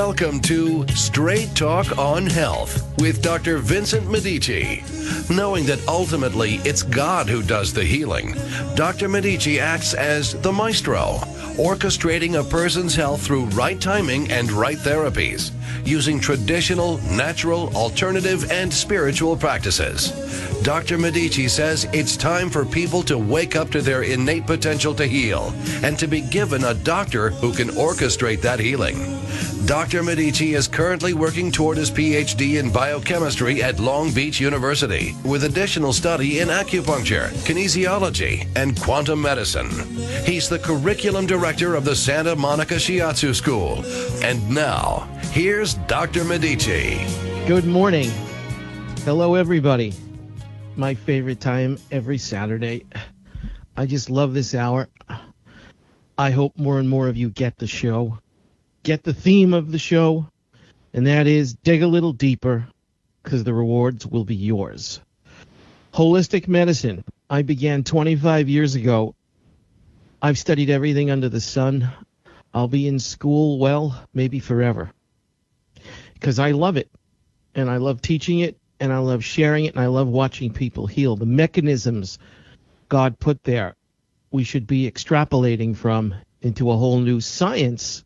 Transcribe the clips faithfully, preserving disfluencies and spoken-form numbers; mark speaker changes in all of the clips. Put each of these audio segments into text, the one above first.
Speaker 1: Welcome to Straight Talk on Health with Doctor Vincent Medici. Knowing that ultimately it's God who does the healing, Doctor Medici acts as the maestro, orchestrating a person's health through right timing and right therapies, using traditional, natural, alternative, and spiritual practices. Doctor Medici says it's time for people to wake up to their innate potential to heal and to be given a doctor who can orchestrate that healing. Doctor Medici is currently working toward his P H D in biochemistry at Long Beach University with additional study in acupuncture, kinesiology, and quantum medicine. He's the curriculum director of the Santa Monica Shiatsu School. And now, here's Doctor Medici.
Speaker 2: Good morning. Hello, everybody. My favorite time every Saturday. I just love this hour. I hope more and more of you get the show. Get the theme of the show, and that is dig a little deeper, because the rewards will be yours. Holistic medicine. I began twenty-five years ago. I've studied everything under the sun. I'll be in school, well, maybe forever, because I love it, and I love teaching it, and I love sharing it, and I love watching people heal. The mechanisms God put there, we should be extrapolating from into a whole new science.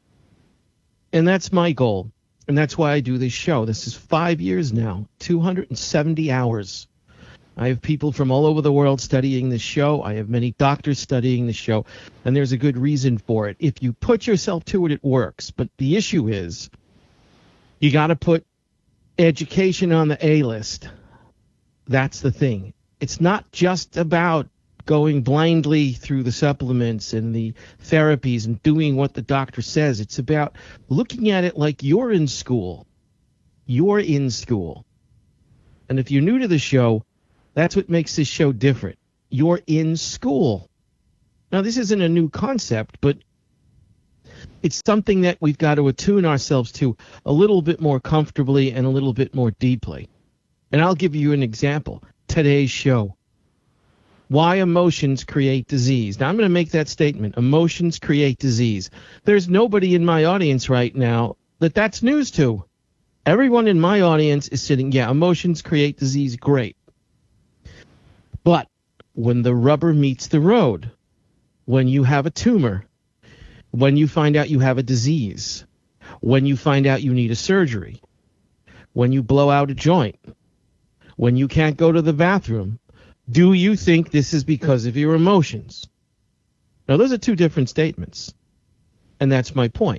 Speaker 2: And that's my goal. And that's why I do this show. This is five years now, two hundred seventy hours. I have people from all over the world studying this show. I have many doctors studying the show. And there's a good reason for it. If you put yourself to it, it works. But the issue is you got to put education on the A list. That's the thing. It's not just about going blindly through the supplements and the therapies and doing what the doctor says. It's about looking at it like you're in school. You're in school. And if you're new to the show, that's what makes this show different. You're in school. Now, this isn't a new concept, but it's something that we've got to attune ourselves to a little bit more comfortably and a little bit more deeply. And I'll give you an example. Today's show. Why emotions create disease. Now, I'm going to make that statement. Emotions create disease. There's nobody in my audience right now that that's news to. Everyone in my audience is sitting, yeah, emotions create disease, great. But when the rubber meets the road, when you have a tumor, when you find out you have a disease, when you find out you need a surgery, when you blow out a joint, when you can't go to the bathroom, do you think this is because of your emotions? Now, those are two different statements, and that's my point.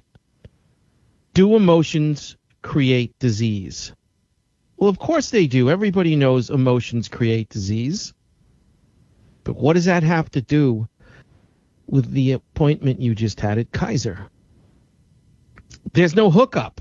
Speaker 2: Do emotions create disease? Well, of course they do. Everybody knows emotions create disease. But what does that have to do with the appointment you just had at Kaiser? There's no hookup.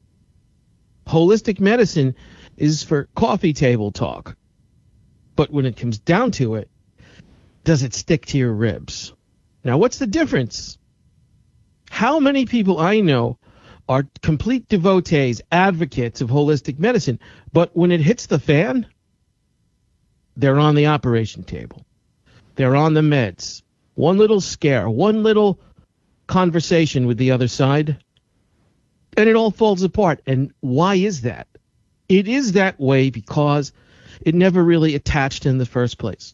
Speaker 2: Holistic medicine is for coffee table talk. But when it comes down to it, does it stick to your ribs? Now, what's the difference? How many people I know are complete devotees, advocates of holistic medicine, but when it hits the fan, they're on the operation table. They're on the meds. One little scare, one little conversation with the other side, and it all falls apart. And why is that? It is that way because it never really attached in the first place.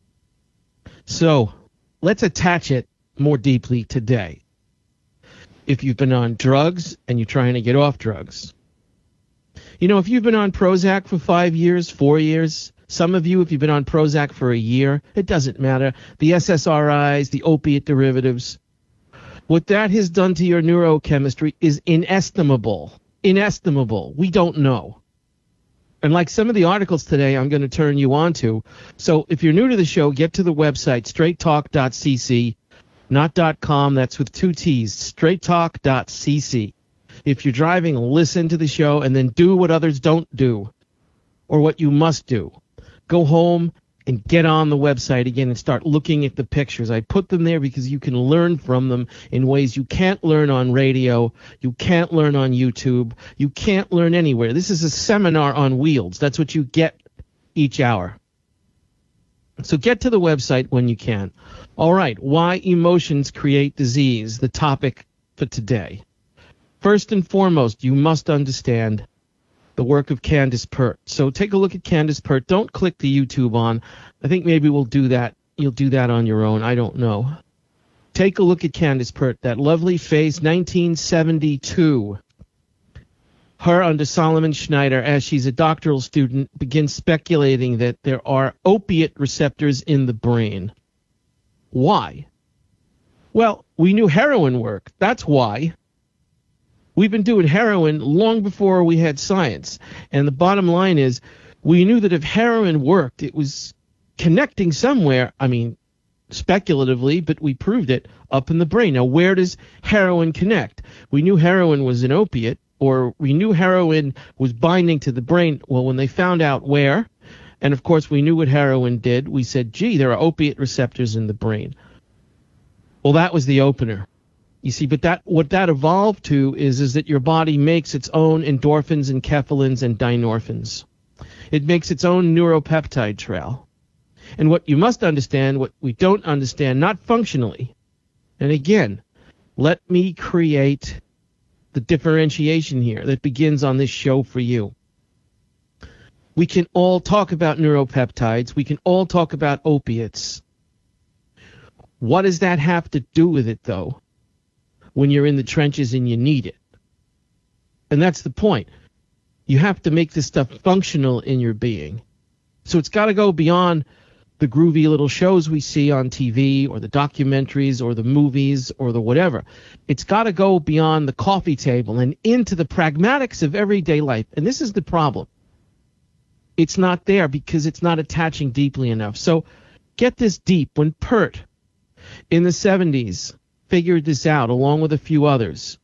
Speaker 2: So let's attach it more deeply today. If you've been on drugs and you're trying to get off drugs. You know, if you've been on Prozac for five years, four years, some of you, if you've been on Prozac for a year, it doesn't matter. The S S R Is, the opiate derivatives, what that has done to your neurochemistry is inestimable. Inestimable. We don't know. And like some of the articles today, I'm going to turn you on to. So if you're new to the show, get to the website, straight talk dot c c, not .com. That's with two T's, straight talk dot c c. If you're driving, listen to the show and then do what others don't do or what you must do. Go home and get on the website again and start looking at the pictures. I put them there because you can learn from them in ways you can't learn on radio, you can't learn on YouTube, you can't learn anywhere. This is a seminar on wheels. That's what you get each hour. So get to the website when you can. All right, why emotions create disease, the topic for today. First and foremost, you must understand the work of Candace Pert. So take a look at Candace Pert. Don't click the YouTube on. I think maybe we'll do that. You'll do that on your own. I don't know. Take a look at Candace Pert, that lovely face, nineteen seventy-two. Her under Solomon Schneider, as she's a doctoral student, begins speculating that there are opiate receptors in the brain. Why? Well, we knew heroin worked. That's why. We've been doing heroin long before we had science. And the bottom line is, we knew that if heroin worked, it was connecting somewhere, I mean, speculatively, but we proved it, up in the brain. Now, where does heroin connect? We knew heroin was an opiate, or we knew heroin was binding to the brain. Well, when they found out where, and of course we knew what heroin did, we said, gee, there are opiate receptors in the brain. Well, that was the opener. You see, but that what that evolved to is, is that your body makes its own endorphins and enkephalins and dynorphins. It makes its own neuropeptide trail. And what you must understand, what we don't understand, not functionally, and again, let me create the differentiation here that begins on this show for you. We can all talk about neuropeptides. We can all talk about opiates. What does that have to do with it, though, when you're in the trenches and you need it? And that's the point. You have to make this stuff functional in your being. So it's got to go beyond the groovy little shows we see on T V or the documentaries or the movies or the whatever. It's got to go beyond the coffee table and into the pragmatics of everyday life. And this is the problem. It's not there because it's not attaching deeply enough. So get this deep. When Pert in the seventies figured this out along with a few others,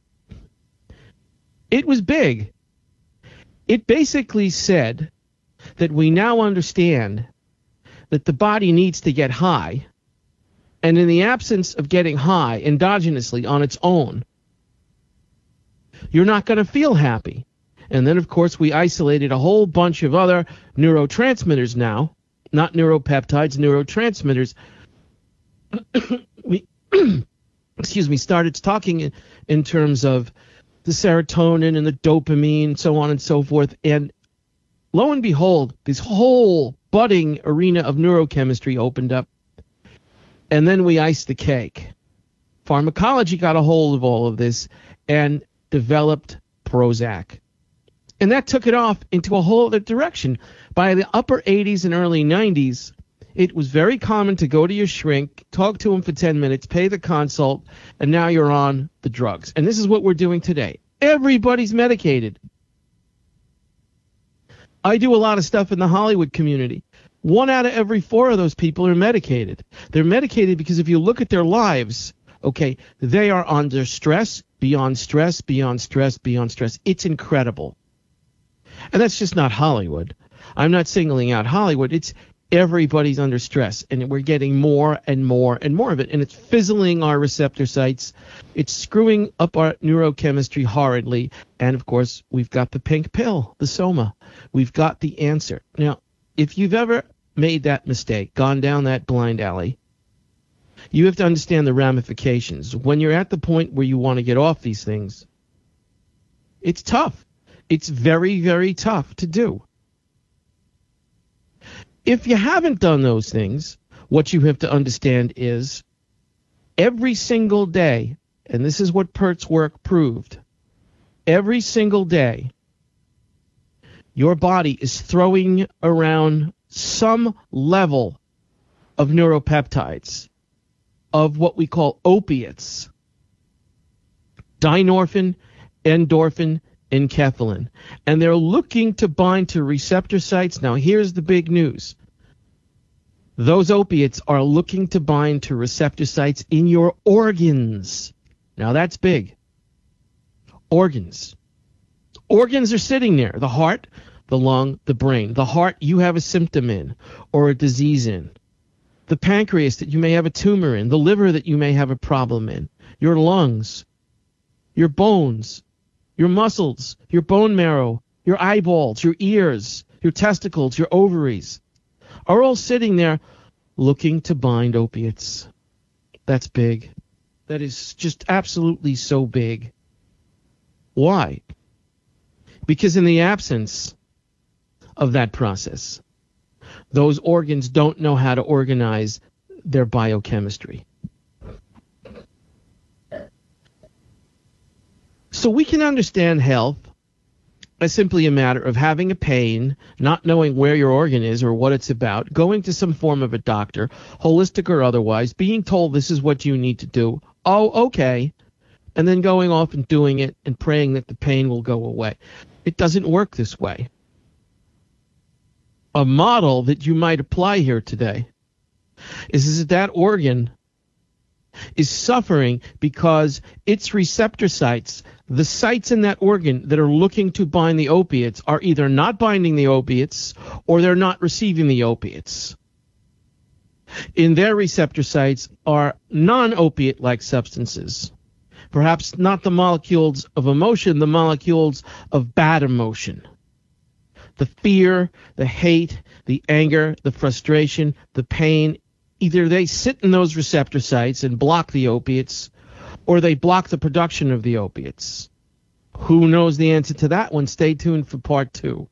Speaker 2: it was big. It basically said that we now understand that the body needs to get high, and in the absence of getting high endogenously on its own, you're not going to feel happy. And then, of course, we isolated a whole bunch of other neurotransmitters now, not neuropeptides, neurotransmitters. we, excuse me, started talking in, in terms of the serotonin and the dopamine, so on and so forth. And lo and behold, this whole budding arena of neurochemistry opened up. And then we iced the cake. Pharmacology got a hold of all of this and developed Prozac. And that took it off into a whole other direction. By the upper eighties and early nineties, it was very common to go to your shrink, talk to him for ten minutes, pay the consult, and now you're on the drugs. And this is what we're doing today. Everybody's medicated. I do a lot of stuff in the Hollywood community. One out of every four of those people are medicated. They're medicated because if you look at their lives, okay, they are under stress, beyond stress, beyond stress, beyond stress. It's incredible. And that's just not Hollywood. I'm not singling out Hollywood. It's everybody's under stress, and we're getting more and more and more of it, and it's fizzling our receptor sites. It's screwing up our neurochemistry horridly, and of course, we've got the pink pill, the Soma. We've got the answer. Now, if you've ever made that mistake, gone down that blind alley, you have to understand the ramifications. When you're at the point where you want to get off these things, it's tough. It's very, very tough to do. If you haven't done those things, what you have to understand is every single day, and this is what Pert's work proved, every single day, your body is throwing around some level of neuropeptides, of what we call opiates, dynorphin, endorphin, enkephalin, and they're looking to bind to receptor sites. Now, here's the big news. Those opiates are looking to bind to receptor sites in your organs. Now, that's big. Organs. Organs are sitting there. The heart, the lung, the brain. The heart you have a symptom in or a disease in. The pancreas that you may have a tumor in. The liver that you may have a problem in. Your lungs. Your bones. Your muscles, your bone marrow, your eyeballs, your ears, your testicles, your ovaries are all sitting there looking to bind opiates. That's big. That is just absolutely so big. Why? Because in the absence of that process, those organs don't know how to organize their biochemistry. So we can understand health as simply a matter of having a pain, not knowing where your organ is or what it's about, going to some form of a doctor, holistic or otherwise, being told this is what you need to do. Oh, okay. And then going off and doing it and praying that the pain will go away. It doesn't work this way. A model that you might apply here today is, is that that organ is suffering because its receptor sites, the sites in that organ that are looking to bind the opiates, are either not binding the opiates or they're not receiving the opiates. In their receptor sites are non-opiate-like substances. Perhaps not the molecules of emotion, the molecules of bad emotion. The fear, the hate, the anger, the frustration, the pain, either they sit in those receptor sites and block the opiates, or they block the production of the opiates. Who knows the answer to that one? Stay tuned for part two.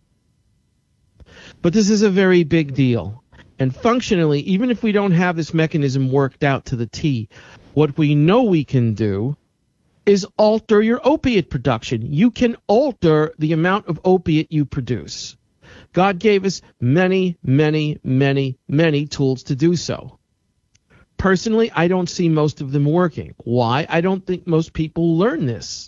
Speaker 2: But this is a very big deal. And functionally, even if we don't have this mechanism worked out to the T, what we know we can do is alter your opiate production. You can alter the amount of opiate you produce. God gave us many, many, many, many tools to do so. Personally, I don't see most of them working. Why? I don't think most people learn this.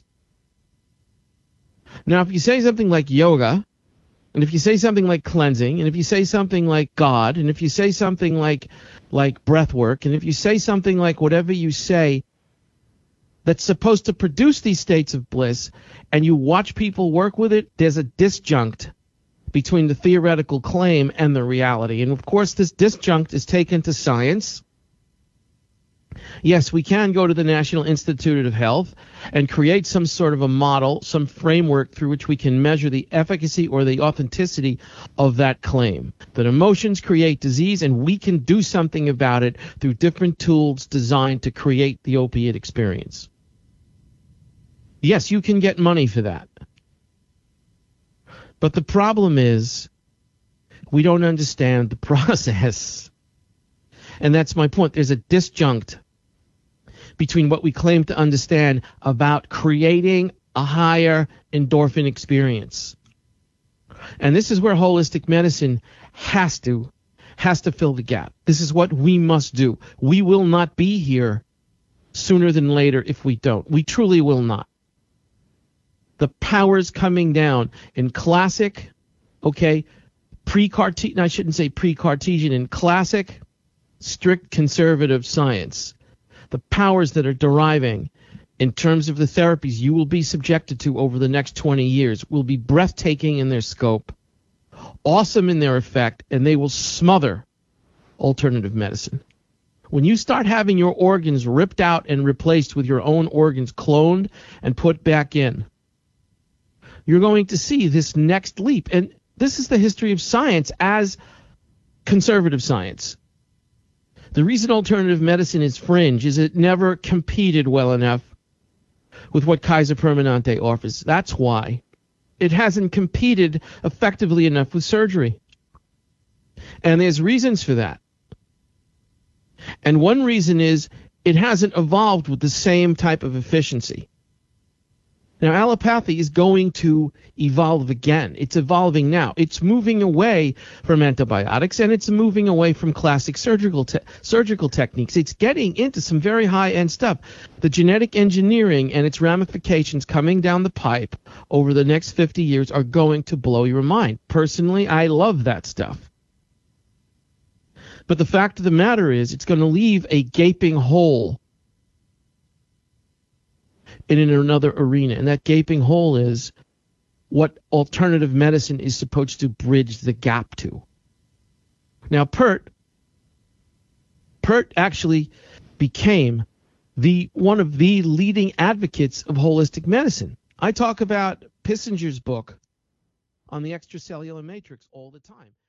Speaker 2: Now, if you say something like yoga, and if you say something like cleansing, and if you say something like God, and if you say something like like breath work, and if you say something like whatever you say that's supposed to produce these states of bliss, and you watch people work with it, there's a disjunct between the theoretical claim and the reality. And of course, this disjunct is taken to science. Yes, we can go to the National Institute of Health and create some sort of a model, some framework through which we can measure the efficacy or the authenticity of that claim. That emotions create disease, and we can do something about it through different tools designed to create the opiate experience. Yes, you can get money for that. But the problem is we don't understand the process. And that's my point. There's a disjunct between what we claim to understand about creating a higher endorphin experience. And this is where holistic medicine has to, has to fill the gap. This is what we must do. We will not be here sooner than later if we don't. We truly will not. The power's coming down in classic, okay, pre-Cartesian, I shouldn't say pre-Cartesian, in classic, strict conservative science. The powers that are deriving in terms of the therapies you will be subjected to over the next twenty years will be breathtaking in their scope, awesome in their effect, and they will smother alternative medicine. When you start having your organs ripped out and replaced with your own organs cloned and put back in, you're going to see this next leap. And this is the history of science as conservative science. The reason alternative medicine is fringe is it never competed well enough with what Kaiser Permanente offers. That's why. It hasn't competed effectively enough with surgery. And there's reasons for that. And one reason is it hasn't evolved with the same type of efficiency. Now, allopathy is going to evolve again. It's evolving now. It's moving away from antibiotics, and it's moving away from classic surgical te- surgical techniques. It's getting into some very high-end stuff. The genetic engineering and its ramifications coming down the pipe over the next fifty years are going to blow your mind. Personally, I love that stuff. But the fact of the matter is it's going to leave a gaping hole in another arena, and that gaping hole is what alternative medicine is supposed to bridge the gap to. Now, Pert, Pert actually became the one of the leading advocates of holistic medicine. I talk about Pissinger's book on the extracellular matrix all the time.